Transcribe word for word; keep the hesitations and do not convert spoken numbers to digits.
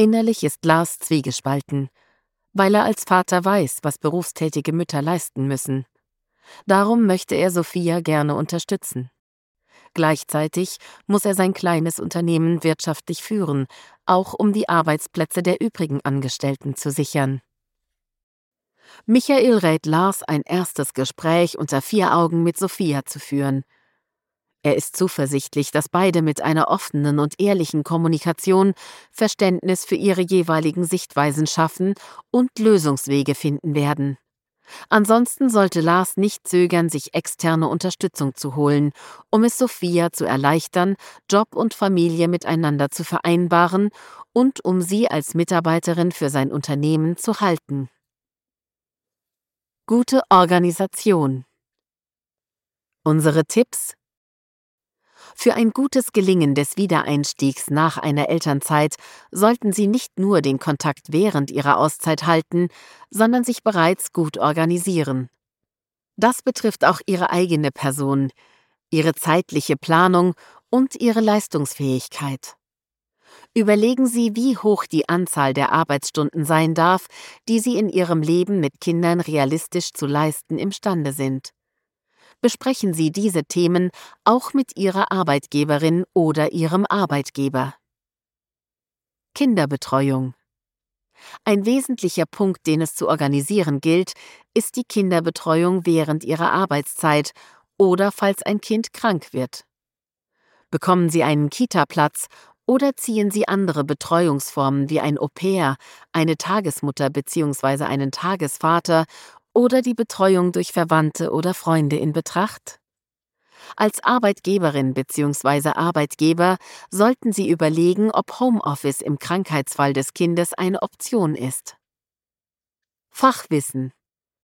Innerlich ist Lars zwiegespalten, weil er als Vater weiß, was berufstätige Mütter leisten müssen. Darum möchte er Sophia gerne unterstützen. Gleichzeitig muss er sein kleines Unternehmen wirtschaftlich führen, auch um die Arbeitsplätze der übrigen Angestellten zu sichern. Michael rät Lars, ein erstes Gespräch unter vier Augen mit Sophia zu führen. Er ist zuversichtlich, dass beide mit einer offenen und ehrlichen Kommunikation Verständnis für ihre jeweiligen Sichtweisen schaffen und Lösungswege finden werden. Ansonsten sollte Lars nicht zögern, sich externe Unterstützung zu holen, um es Sophia zu erleichtern, Job und Familie miteinander zu vereinbaren und um sie als Mitarbeiterin für sein Unternehmen zu halten. Gute Organisation. Unsere Tipps: Für ein gutes Gelingen des Wiedereinstiegs nach einer Elternzeit sollten Sie nicht nur den Kontakt während Ihrer Auszeit halten, sondern sich bereits gut organisieren. Das betrifft auch Ihre eigene Person, Ihre zeitliche Planung und Ihre Leistungsfähigkeit. Überlegen Sie, wie hoch die Anzahl der Arbeitsstunden sein darf, die Sie in Ihrem Leben mit Kindern realistisch zu leisten imstande sind. Besprechen Sie diese Themen auch mit Ihrer Arbeitgeberin oder Ihrem Arbeitgeber. Kinderbetreuung. Ein wesentlicher Punkt, den es zu organisieren gilt, ist die Kinderbetreuung während Ihrer Arbeitszeit oder falls ein Kind krank wird. Bekommen Sie einen Kita-Platz oder ziehen Sie andere Betreuungsformen wie ein Au-pair, eine Tagesmutter bzw. einen Tagesvater oder die Betreuung durch Verwandte oder Freunde in Betracht? Als Arbeitgeberin bzw. Arbeitgeber sollten Sie überlegen, ob Homeoffice im Krankheitsfall des Kindes eine Option ist. Fachwissen.